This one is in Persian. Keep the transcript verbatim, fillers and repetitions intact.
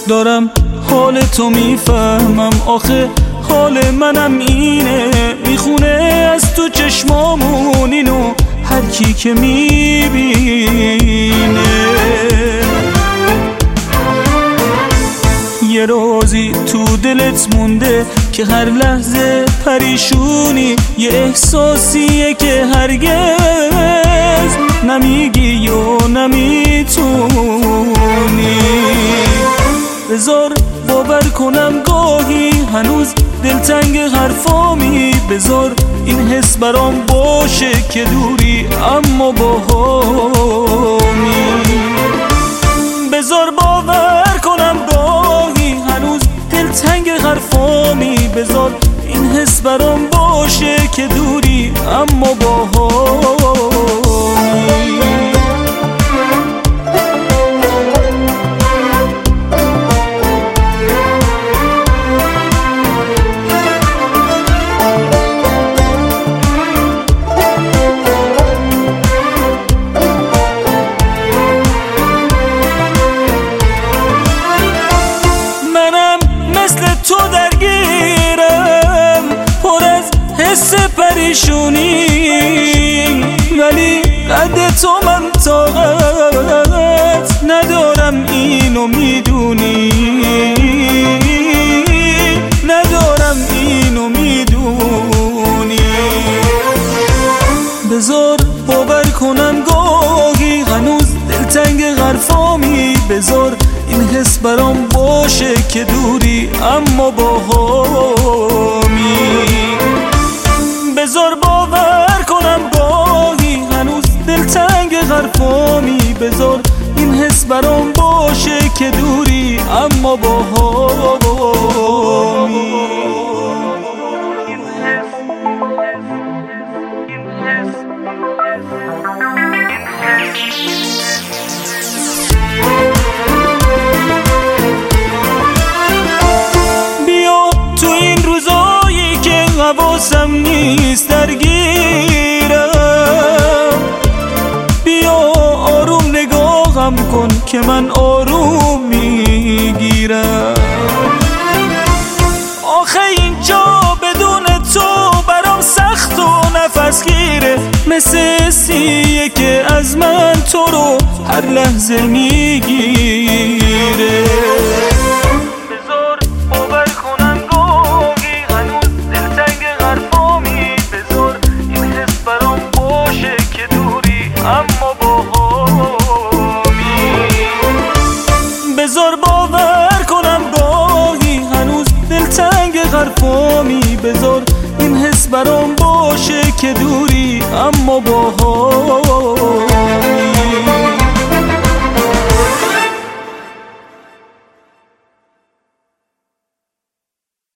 دارم حال تو میفهمم، آخه حال منم اینه، میخونه از تو چشمامون اینو هر کی که میبینه. یه روزی تو دلت مونده که هر لحظه پریشونی، یه احساسیه که هرگز نمیگی و نمیتونی. بذار باور کنم گاهی هنوز دلتنگ حرفامی، بذار این حس برام باشه که دوری اما باهامی. بذار باور کنم گاهی هنوز دلتنگ حرفامی، بذار این حس برام باشه که دوری اما باهامی. تو درگیرم پر از حس پریشونی، ولی قد تو من طاقت ندارم اینو میدونی، ندارم اینو میدونی. بذار باور کنم گاهی هنوز دلتنگ حرفامی، بذار این حس برام باشه که دوری اما باهامی. بذار باور کنم گاهی هنوز دلتنگ حرفامی، بذار این حس برام باشه که دوری اما باهامی. حواسم نیست درگیرم، بیا آروم نگاهم کن که من آروم میگیرم. آخه اینجا بدون تو برام سخت و نفس گیره، مثل سیه که از من تو رو هر لحظه میگیره. بذار باور کنم گاهی هنوز دلتنگ حرفامی، بذار این حس برام باشه که دوری اما باهامی.